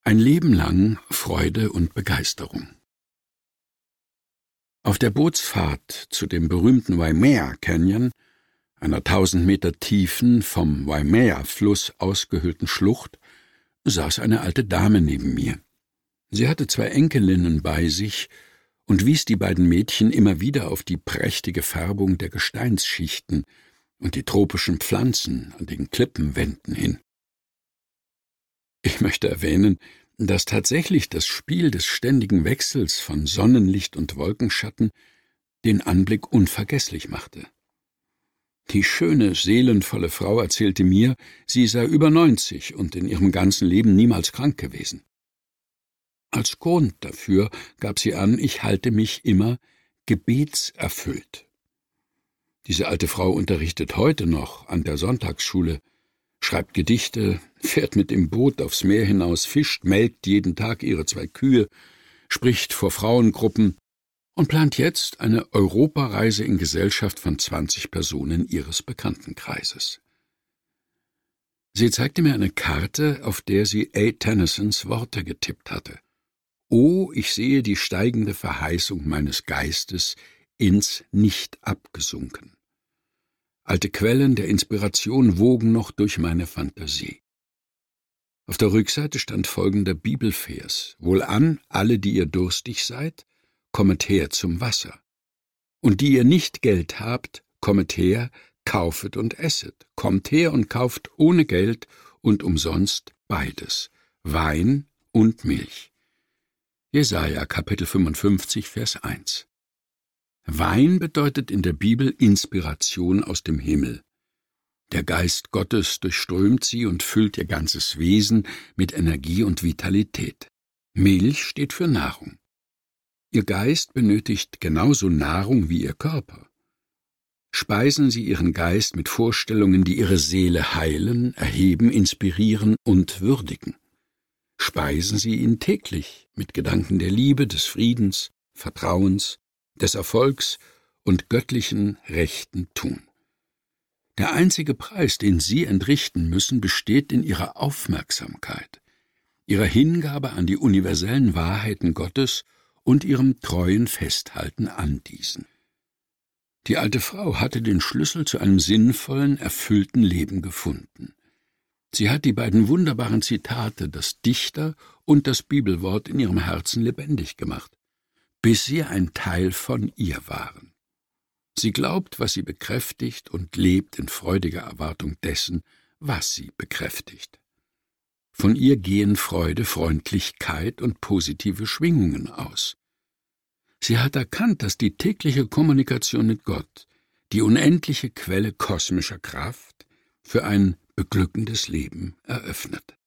Ein Leben lang Freude und Begeisterung. Auf der Bootsfahrt zu dem berühmten Waimea Canyon, einer 1000 Meter tiefen, vom Waimea-Fluss ausgehöhlten Schlucht, saß eine alte Dame neben mir. Sie hatte 2 Enkelinnen bei sich und wies die beiden Mädchen immer wieder auf die prächtige Färbung der Gesteinsschichten und die tropischen Pflanzen an den Klippenwänden hin. Ich möchte erwähnen, dass tatsächlich das Spiel des ständigen Wechsels von Sonnenlicht und Wolkenschatten den Anblick unvergesslich machte. Die schöne, seelenvolle Frau erzählte mir, sie sei über 90 und in ihrem ganzen Leben niemals krank gewesen. Als Grund dafür gab sie an, ich halte mich immer gebetserfüllt. Diese alte Frau unterrichtet heute noch an der Sonntagsschule, schreibt Gedichte, fährt mit dem Boot aufs Meer hinaus, fischt, melkt jeden Tag ihre 2 Kühe, spricht vor Frauengruppen und plant jetzt eine Europareise in Gesellschaft von 20 Personen ihres Bekanntenkreises. Sie zeigte mir eine Karte, auf der sie A. Tennysons Worte getippt hatte. »O, ich sehe die steigende Verheißung meines Geistes ins Nicht abgesunken. Alte Quellen der Inspiration wogen noch durch meine Fantasie.« Auf der Rückseite stand folgender Bibelvers: »Wohlan, alle, die ihr durstig seid, kommet her zum Wasser. Und die ihr nicht Geld habt, kommet her, kaufet und esset. Kommt her und kauft ohne Geld und umsonst beides, Wein und Milch.« Jesaja, Kapitel 55, Vers 1. Wein bedeutet in der Bibel Inspiration aus dem Himmel. Der Geist Gottes durchströmt sie und füllt ihr ganzes Wesen mit Energie und Vitalität. Milch steht für Nahrung. Ihr Geist benötigt genauso Nahrung wie ihr Körper. Speisen Sie Ihren Geist mit Vorstellungen, die Ihre Seele heilen, erheben, inspirieren und würdigen. Speisen Sie ihn täglich mit Gedanken der Liebe, des Friedens, Vertrauens, des Erfolgs und göttlichen rechten Tun. Der einzige Preis, den Sie entrichten müssen, besteht in Ihrer Aufmerksamkeit, Ihrer Hingabe an die universellen Wahrheiten Gottes und Ihrem treuen Festhalten an diesen. Die alte Frau hatte den Schlüssel zu einem sinnvollen, erfüllten Leben gefunden. Sie hat die beiden wunderbaren Zitate, das Dichter und das Bibelwort, in ihrem Herzen lebendig gemacht, bis sie ein Teil von ihr waren. Sie glaubt, was sie bekräftigt, und lebt in freudiger Erwartung dessen, was sie bekräftigt. Von ihr gehen Freude, Freundlichkeit und positive Schwingungen aus. Sie hat erkannt, dass die tägliche Kommunikation mit Gott die unendliche Quelle kosmischer Kraft für ein beglückendes Leben eröffnet.